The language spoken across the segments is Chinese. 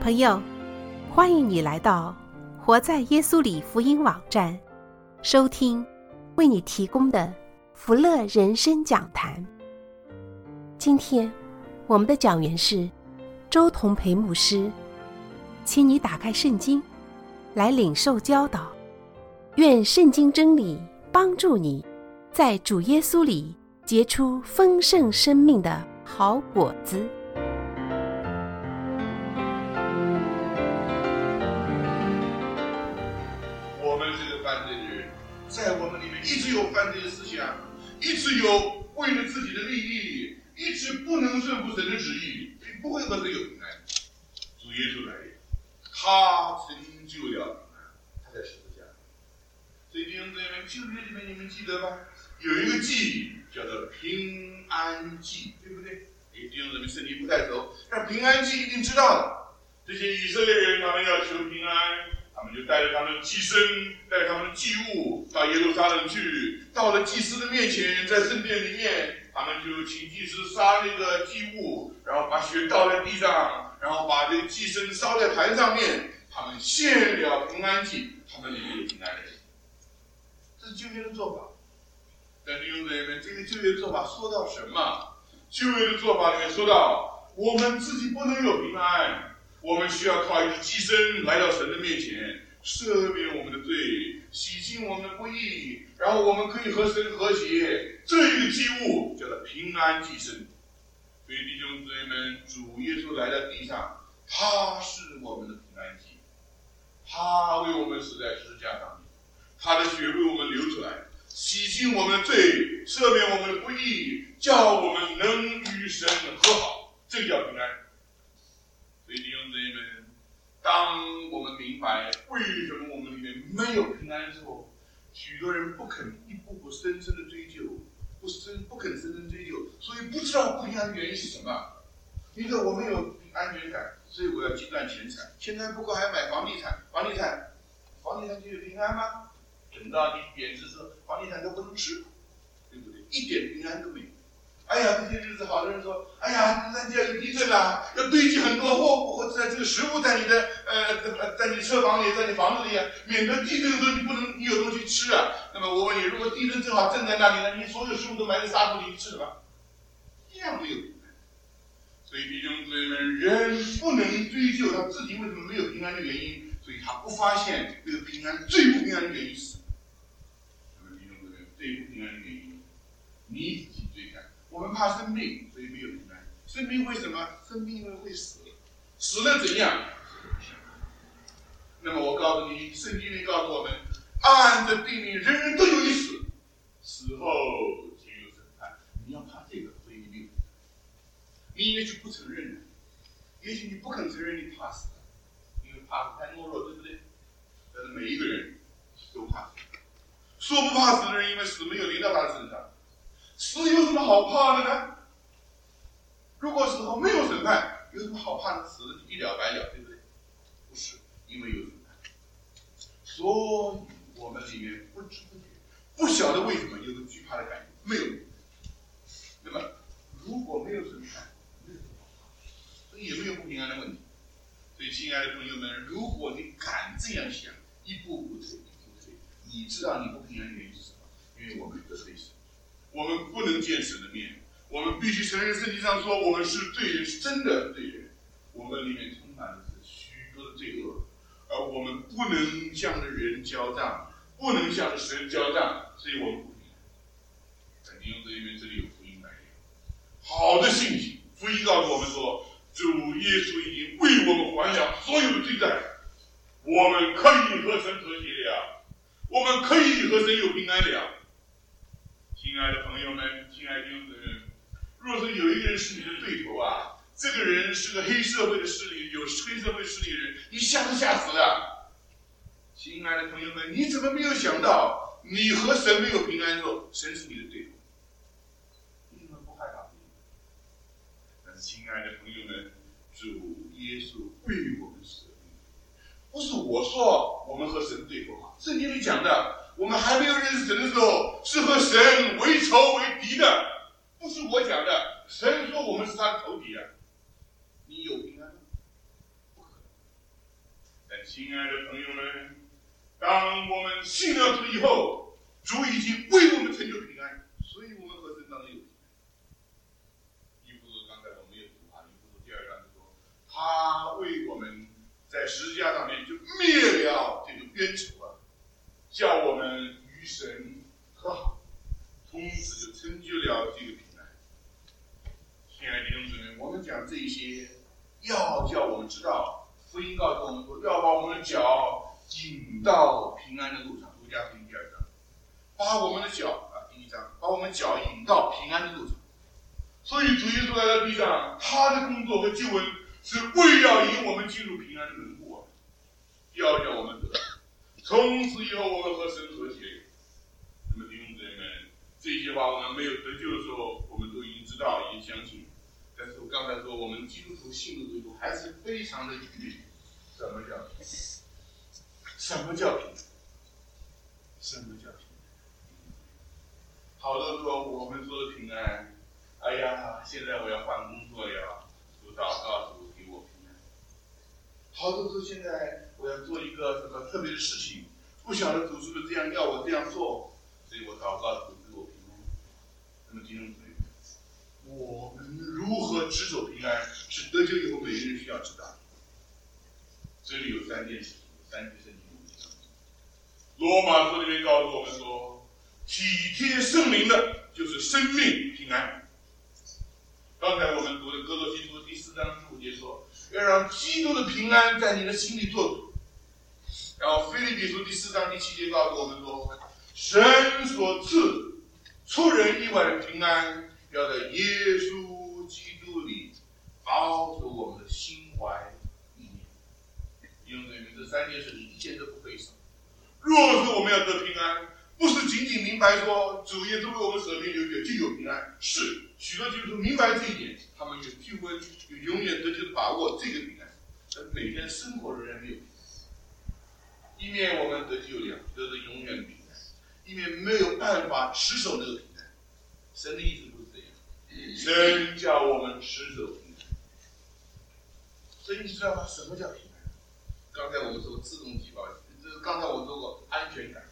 朋友，欢迎你来到活在耶稣里福音网站，收听为你提供的福乐人生讲坛。今天我们的讲员是周同培牧师，请你打开圣经来领受教导，愿圣经真理帮助你在主耶稣里结出丰盛生命的好果子。 我们这个犯罪的人，在我们里面一直有犯罪的思想，一直有为了自己的利益，一直不能顺服神的旨意，所以不会和神有平安。主耶稣来了，他成就了平安，他在十字架。所以弟兄姊妹，旧约里面你们记得吗？有一个祭叫做平安祭，对不对？弟兄姊妹圣经不太熟，但平安祭一定知道的。这些以色列人他们要求平安，他们就带着他们的祭牲，带着他们的祭物到耶路撒冷去。到了祭司的面前，在圣殿里面，他们就请祭司杀那个祭物，然后把血倒在地上，然后把这个祭牲烧在坛上面。他们献了平安祭，他们里面有平安的人。这是旧约的做法。但弟兄姊妹们，这个旧约的做法说到什么？旧约的做法里面说到，我们自己不能有平安，我们需要靠一只祭牲来到神的面前，赦免我们的罪，洗净我们的不义，然后我们可以和神和谐。这个祭物叫做平安祭牲。所以弟兄姊妹们，主耶稣来到地上，他是我们的平安祭，他为我们死在十字架上面，他的血为我们流出来，洗净我们的罪，赦免我们的不义，叫我们能与神和好，这叫平安。所以弟兄姊妹们，当我们明白为什么我们里面没有平安之后，许多人不肯一步步深深的追究，不肯深深追究，所以不知道不平安的原因是什么。因为我没有安全感，所以我要积攒钱财，钱财不够还买房地产就有平安吗？等到你贬值时候，房地产都不能吃，对不对？一点平安都没有。哎呀，这些日子好多人说，哎呀，那就要有地震了，要堆积很多货在这个食物在你的在你车房里，在你房子里啊，免得地震的时候你有东西吃啊。那么我问你，如果地震正好正在那里呢，你所有食物都埋在沙土里，你吃什么？一样没有平安。所以弟兄姊妹们，人不能追究他自己为什么没有平安的原因，所以他不发现这个平安最不平安的原因是什么。那么弟兄姊妹，最不平安的原因，你自己追看。我们怕生病，所以没有平安。生病为什么？生病因为会死，死了怎样？那么我告诉你，圣经里告诉我们，按着定命，人人都有一死，死后就有审判。你要怕这个，所以你没有。你也许不承认的，也许你不肯承认你怕死，因为怕死太懦弱，对不对？但是每一个人都怕死。说不怕死的人，因为死没有临到他的身上。死有什么好怕的呢？如果死后没有审判，有什么好怕的？死了就一了百了，对不对？不是，因为有审判。所以我们里面不知不觉，不晓得为什么有个惧怕的感觉，没有。那么如果没有审判，没有什么好怕，所以也没有不平安的问题。所以亲爱的朋友们，如果你敢这样想，一步步退，一步步退，你知道你不平安的原因是什么？因为我们得罪神。我们不能见神的面，我们必须承认圣经上说我们是罪人，是真的罪人，我们里面充满了许多的罪恶，而我们不能向着人交账，不能向着神交账，所以我们不平安。在弟兄姊妹，这里有福音来源，好的信息，福音告诉我们说，主耶稣已经为我们还了所有的罪债，我们可以和神和谐了，我们可以和神有平安了。亲爱的朋友们，亲爱的弟兄姊妹，若是有一个人是你的对头啊，这个人是个黑社会的势力，有黑社会势力的人，你吓都吓死了。亲爱的朋友们，你怎么没有想到，你和神没有平安之后，神是你的对头？你怎么不害怕？但是亲爱的朋友们，主耶稣为我们舍命，不是我说我们和神对头啊，圣经里讲的。我们还没有认识神的时候，是和神为仇为敌的，不是我讲的。神说我们是他的仇敌啊。你有平安吗？不可能。 亲爱的朋友们，当我们信了主以后，主已经为我们成就平安，所以我们和神当中有平安。以弗所刚才我们也读以弗所第2章说，他为我们在十字架上面就灭了这个冤仇啊，叫我们与神和好，从此就成就了这个平安。亲爱的弟兄姊妹，我们讲这些，要叫我们知道，福音告诉我们说，要把我们的脚引到平安的路上。路加福音第2章，把我们的脚第1章，把我们脚引到平安的路上。所以主耶稣来到地上，他的工作和救恩是为要引我们进入平安的门户啊，要叫我们得。从此以后，我们和神和谐。那么弟兄姊妹们，这些话我们没有得救的时候，我们都已经知道，已经相信。但是我刚才说，我们基督徒信的时候还是非常的疑虑。什么叫平安？什么叫平安？什么叫平安？好多时候我们说的平安，哎呀，现在我要换工作了，主祷告主给我平安。好多时候现在我要做一个什么特别的事情，不晓得主是不是这样要我这样做，所以我祷告主给我平安。那么弟兄姊妹，我们如何持守平安，是得救以后每个人需要知道的。这里有3件事情，3句圣经。罗马书里面告诉我们说，体贴圣灵的就是生命平安。刚才我们读的哥罗西书第4章15节说，要让基督的平安在你的心里做主。然后腓立比书第4章第7节告诉我们说，神所赐出人意外的平安，要在耶稣基督里保守我们的心怀意念。因为这3件事情一件都不可以少。若是我们要得平安，不是仅仅明白说主耶稣为我们舍命流血就有平安，是许多基督徒明白这一点，他们有救恩，有永远得救的把握这个平安，但每天生活仍然没有平安。一面我们得救了，得的永远平安，一面没有办法持守这个平安。神的意思不是这样，神叫我们持守平安。所以你知道吗？什么叫平安？刚才我们说自动提报，刚才我说过安全感。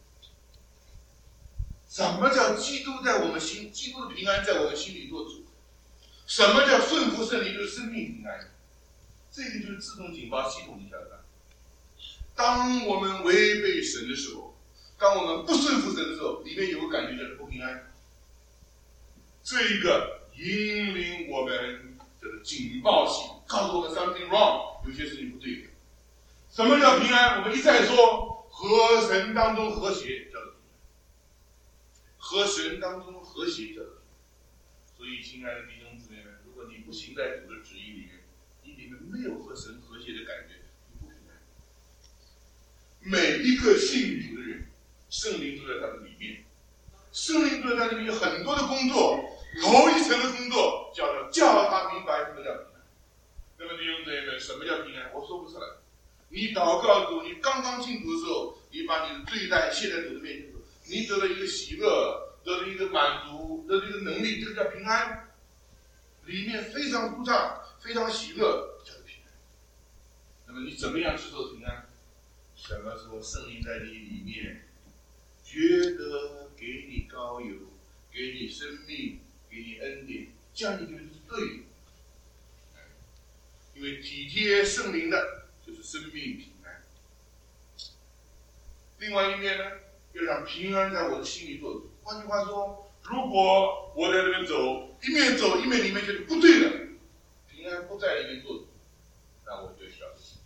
什么叫基督在我们心，基督的平安在我们心里做主？什么叫顺服圣灵，就是生命平安？这个就是自动警报系统，你晓得吧？当我们违背神的时候，当我们不顺服神的时候，里面有个感觉叫做不平安。这一个引领我们的警报系统，告诉我们 something wrong， 有些事情不对的。什么叫平安？我们一再说，和神当中和谐叫做平安，和神当中和谐叫做平安。所以，亲爱的弟兄姊妹们，如果你不行在主的旨意里面，你里面没有和神和谐的感觉，你不平安。每一个信主的人，圣灵都在他的里面，圣灵都在他里面有很多的工作，头一层的工作叫他明白什么叫平安。那么弟兄姊妹们，什么叫平安？我说不出来。你祷告主，你刚刚进主的时候，你把你的罪担卸在主的面前，你得了一个喜乐，得了一个满足，得了一个能力，这个叫平安。里面非常舒畅，非常喜乐，叫做平安。那么你怎么样持守平安？什么时候圣灵在你里面，觉得给你膏油，给你生命，给你恩典，这样你觉得是对的。因为体贴圣灵的就是生命平安。另外一面呢，要让平安在我的心里做主。换句话说，如果我在这边走，一面走一面里面觉得不对的，平安不在里面做主，那我就消极。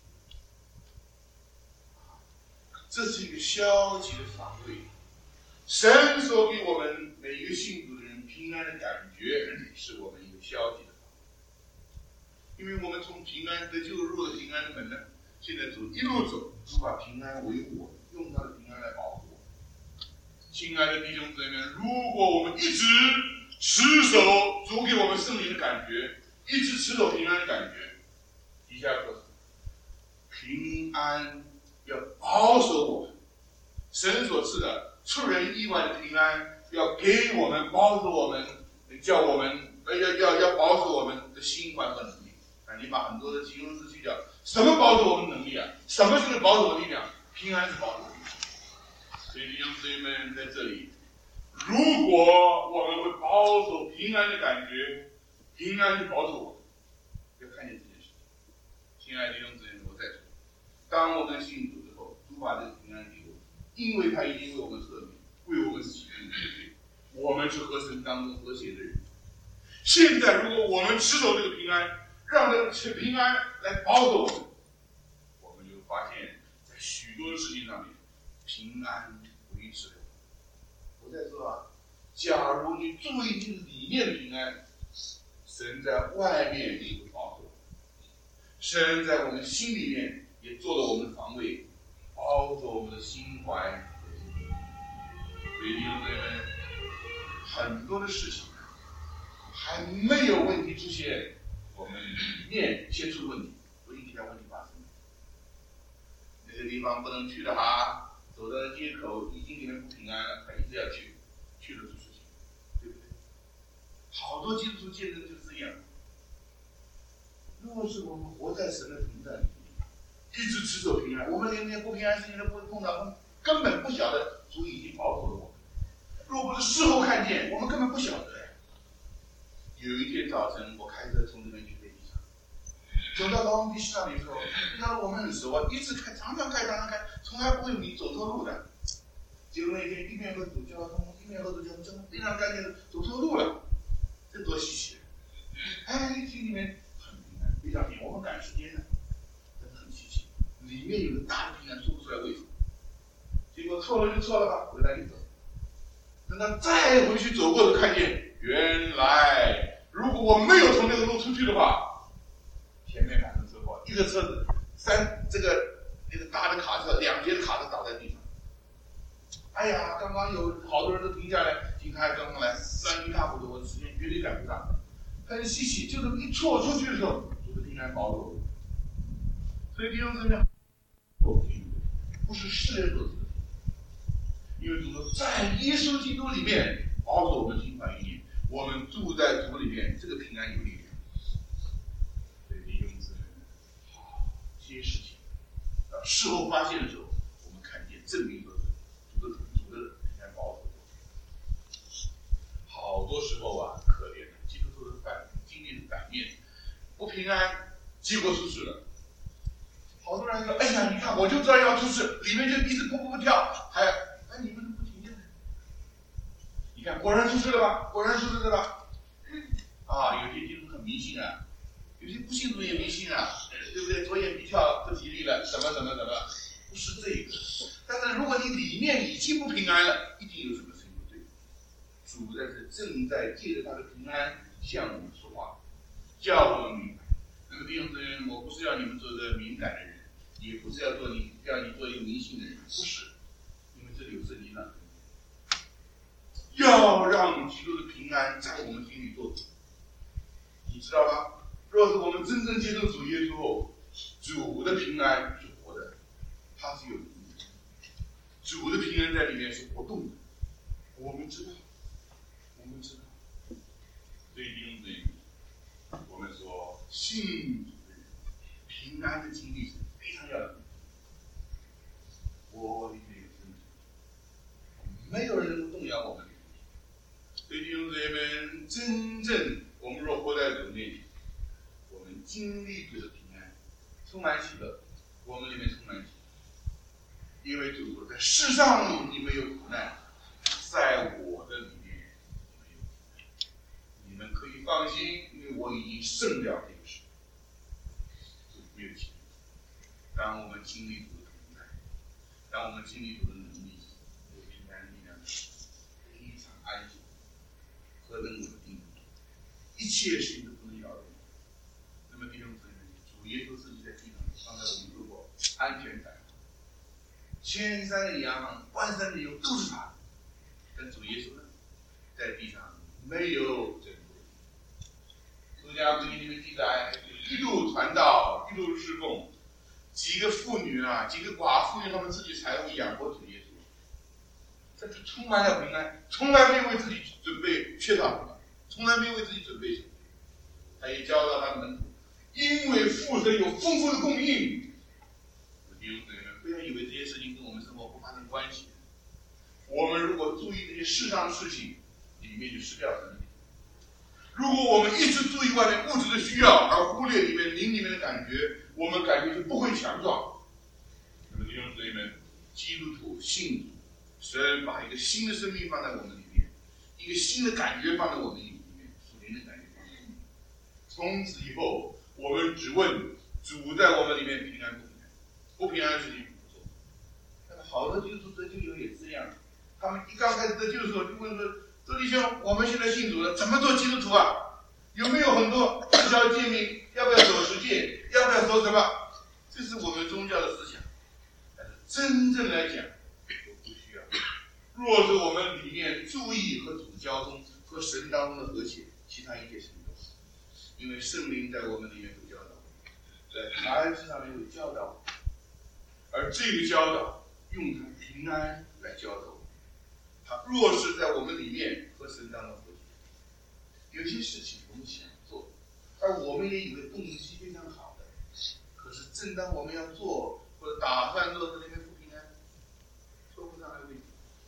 这是一个消极的防卫。神所给我们每一个信主的人平安的感觉，是我们一个消极的防卫。因为我们从平安得救入了平安的门呢，现在主一路走，主把平安为我，用他的平安来保护我。亲爱的弟兄姊妹们，如果我们一直持守主给我们圣灵的感觉，一直持守平安的感觉，底下说平安要保守我们，神所赐的出人意外的平安要给我们，保守我们，叫我们要保守我们的心怀和能力。你把很多的形容词去掉， 什么保守我们能力啊？什么是保守的力量？平安是保守的力量。所以弟兄姊妹们在这里，如果我们会保守平安的感觉，平安是保守我们，要看见这件事情。亲爱的弟兄姊妹们，我再说，当我们信主之后，主把这个平安给我们，因为他已经为我们赦免，为我们洗净我们的罪，我们是和神当中和谐的人。现在如果我们持守这个平安，让这个平安来保守我们，我们就发现在许多的事情上面，平安维持了。我再说啊，假如你注意你里面的平安，神在外面也会保守，神在我们心里面也做了我们的防卫，保守我们的心怀。所以弟兄姊妹们，很多的事情还没有问题出现，我们里面先出问题，不影响问题发生。那个地方不能去的哈，走到街口已经里面不平安了，他一直要去，去了出事情，对不对？好多基督徒见证就是这样。若是我们活在神的同在里面，一直持守平安，我们连那些不平安事情都不会碰到，根本不晓得主已经保守了我们。若不是事后看见，我们根本不晓得。有一天早晨，我开车从这边去飞机场，走到高峰地上的时候，遇到了我们很熟啊，一直开，常常开，从来不会有你走错路的。结果那天一面和主交通，一面和主交通，非常干净的走错路了，这多稀奇！哎，心里面很平安，非常平安。我们赶时间呢，真的很稀奇。里面有个大的平安，说不出来为什么。结果错了就错了吧，回来就走。等他再回去走过的看见，原来如果我没有从那个路出去的话，前面发生车祸，一个车子那个大的卡车，2节的卡车倒在地上。哎呀，刚刚有好多人都停下来，警察刚刚来，乱一塌糊涂，我的时间绝对赶不上。很稀奇，就这么一错出去的时候，主的平安保守。所以弟兄姊妹，不是世人所知的。因为主说，在耶稣基督里面保守我们心怀意念，我们住在主里面，这个平安有力量。所以弟兄姊妹，好，这些事情事后发现的时候，我们看见证明说主的平安保守。好多时候啊，可怜的基督徒的经历的反面，不平安，结果出事了。好多人说，哎呀，你看我就知道要出事，里面就一直噗跳，你们怎么不停下来？你看，果然出事了吧？果然出事了吧？啊，有些基督徒很迷信啊，有些不信主也迷信啊，对不对？左眼皮跳不吉利了，什么，不是这个。但是如果你里面已经不平安了，一定有什么事情不对。主在这正在借着他的平安向我们说话，叫我们明白。那么弟兄姊妹，我不是要你们做个敏感的人，也不是要你做一个迷信的人，不是。这里有圣经上，要让基督的平安在我们心里做主，你知道吧？若是我们真正接受主耶稣后，主的平安是活的，它是有灵的，主的平安在里面是活动的。我们知道，所以弟兄姊妹，我们说信主的人平安的经历是非常要紧的。我里面有圣经。没有人能动摇我们。所以弟兄姊妹们，真正我们若活在主面前，我们经历主的平安，充满喜乐，我们里面充满喜乐。因为主说，在世上你们有苦难，在我的里面没有苦难。你们可以放心，因为我已经胜了这个事。主没有情。当我们经历主的同在，当我们经历主的能力，非常安静，何等稳定，一切事情都不能摇动。那么弟兄姊妹，主耶稣自己在地上放在我们中国安全感，千山里羊、万山里牛都是他的，但主耶稣呢，在地上没有这个问题。路加福音里面记载，一路传道，一路侍奉，几个妇女啊，几个寡妇用他们自己财物养活主耶稣。这是充满了平安，从来没有为自己准备缺少什么，从来没有为自己准备什么。他也教导他的门徒， 因为父神有丰富的供应。弟兄姊妹们，不要以为这些事情跟我们生活不发生关系。我们如果注意这些世上的事情，里面就失掉神的。如果我们一直注意外面物质的需要，而忽略里面灵里面的感觉，我们感觉就不会强壮。那么弟兄姊妹们，基督徒信主，神把一个新的生命放在我们里面，一个新的感觉放在我们里面，属灵的感觉放在我们里面。从此以后，我们只问主在我们里面平安不平安，不平安的事情不做。那么好多基督徒得救以后也是这样，他们一刚开始得救的时候就问说：“周弟兄，我们现在信主了，怎么做基督徒啊？有没有很多自条诫命？要不要守十诫？要不要守什么？”这是我们宗教的思想。但是真正来讲，不需要。若是我们里面注意和主交通，和神当中的和谐，其他一切事情都好。因为圣灵在我们里面有教导，在孩子上面有教导，而这个教导用他平安来教导。他若是在我们里面和神当中和谐，有些事情我们想做，而我们也以为动机非常好的，可是正当我们要做或者打算做的那边不平安，说不上来为什么，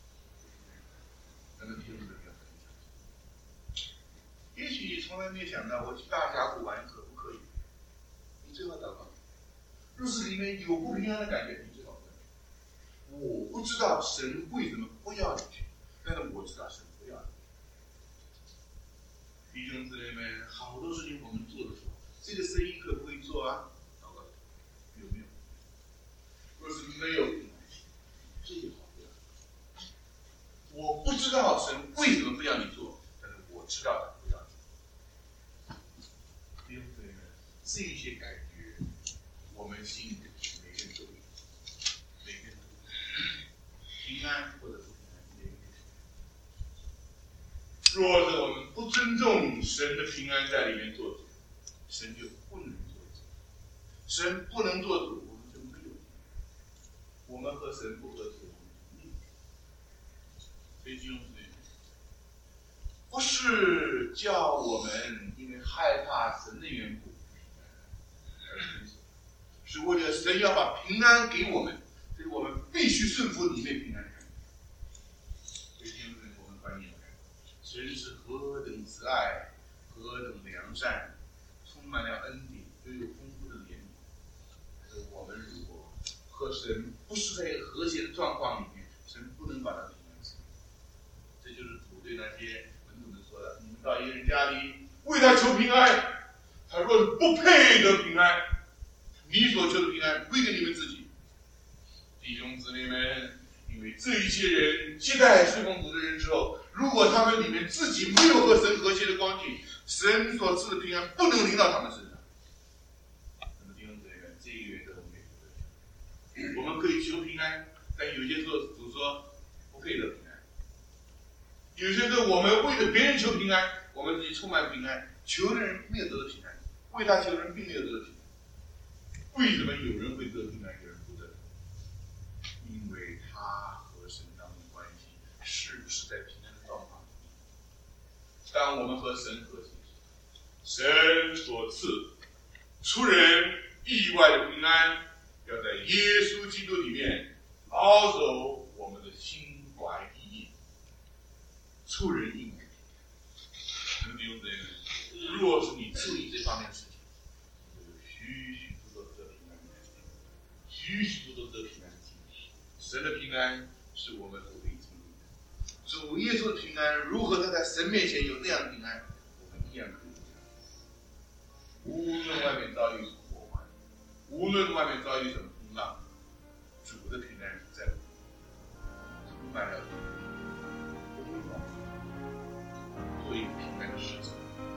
那么弟兄姊妹要分享。也许你从来没有想到，我去大峡谷玩可不可以？你最好祷告。若是里面有不平安的感觉，你最好问。我不知道神为什么不要你去。但是我知道神不要你。弟兄姊妹们，好多事情我们做的时候，这个生意可不可以做啊？祷告有没有？若是没有，最好不要。我不知道神为什么不要你做，但是我知道他不要你。弟兄姊妹们，这些感觉，我们心里每个人都有，每个人都有平安或者不。若是我们不尊重神的平安在里面做主，神就不能做主。神不能做主，我们就没有。我们和神不合适，我们就没有。所以弟兄姊妹，不是叫我们因为害怕神的缘故而遵守，是为了神要把平安给我们，所以我们必须顺服里面平安的感觉。所以弟兄姊妹，我们观念。神是何等慈爱，何等良善，充满了恩典，又有丰富的怜悯。但是我们如果和神不是在一个和谐的状况里面，神不能把它平安赐。这就是主对那些门徒们说的：你们到一个人家里为他求平安，他若是不配得平安，你所求的平安归给你们自己。弟兄姊妹们，因为这一些人接待侍奉主的人之后，如果他们里面自己没有和神和谐的光景，神所赐的平安不能临到他们身上。那么弟兄姊妹们，这一个原则我们也不得。我们可以求平安，但有些时候主说不配得平安。有些时候我们为了别人求平安，我们自己充满平安，求的人没有得到平安，为他求的人并没有得到平安。为什么有人会得平安，有人不得？因为他和神当中的关系是不是在平安的状况里面？当我们和神和谐，神所赐出人意外的平安，要在耶稣基督里面保守我们的心怀意念，出人意外。弟兄姊妹，若是你注意这方面的事情，就有许许多多的平安，许许多多的平安。神的平安是我们所可以经历的。主耶稣的平安，如何他在神面前有那样的平安，我们一样可以这样。无论外面遭遇什么祸患，无论外面遭遇什么风浪，主的平安在我们充满了光芒，做一个平安的事情。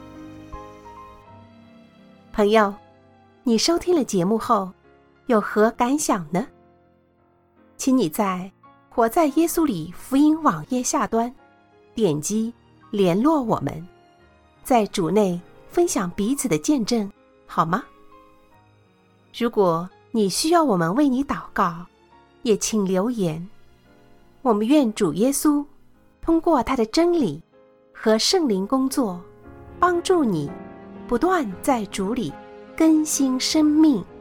朋友，你收听了节目后有何感想呢？请你在活在耶稣里福音网页下端点击联络我们，在主内分享彼此的见证，好吗？如果你需要我们为你祷告，也请留言。我们愿主耶稣通过他的真理和圣灵工作，帮助你不断在主里更新生命。